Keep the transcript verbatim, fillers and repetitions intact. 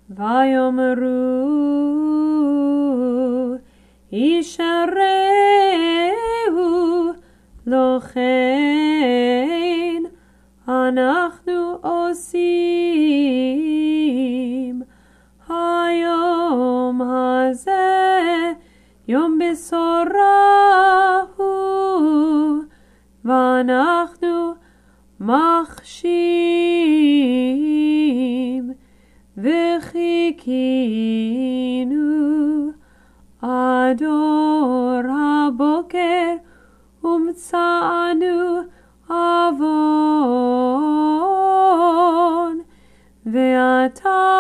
ויאמרו ישרהו לא כן אנחנו עושים. היום הזה יום בשורה הוא, ואנחנו מחשים וחיכינו עד אור הבוקר ומצאנו עוון. ועתה